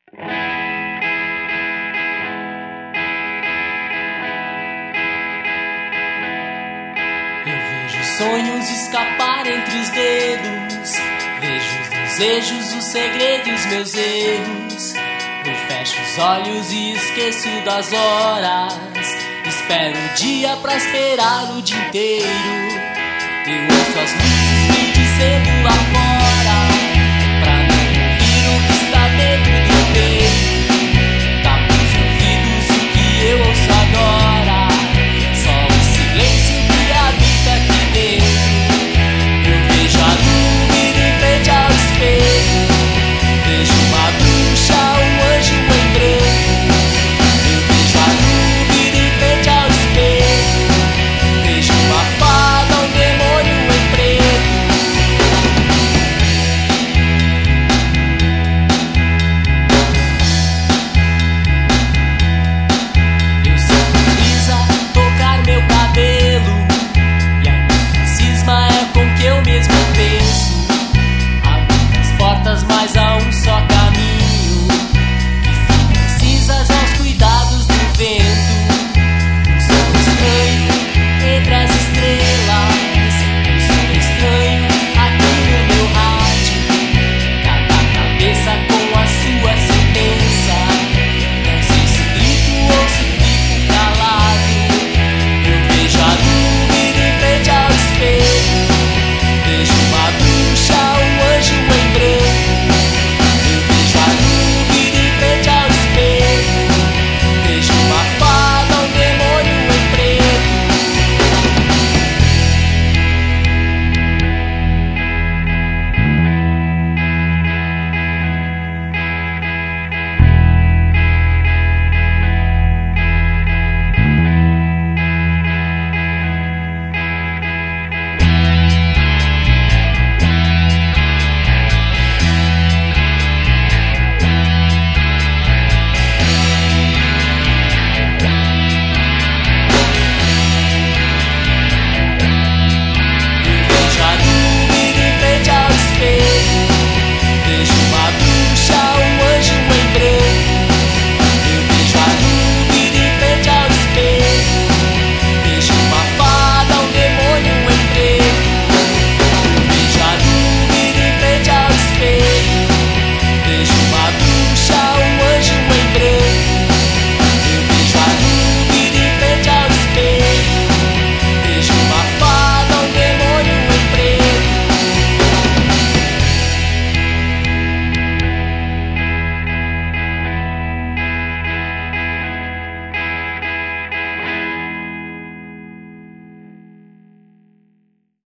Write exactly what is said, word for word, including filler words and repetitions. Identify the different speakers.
Speaker 1: Sonhos escapar entre os dedos, vejo os desejos, os segredos, meus erros. Eu fecho os olhos e esqueço das horas, espero o dia pra esperar o dia inteiro. Eu ouço as luzes me dizendo lá fora.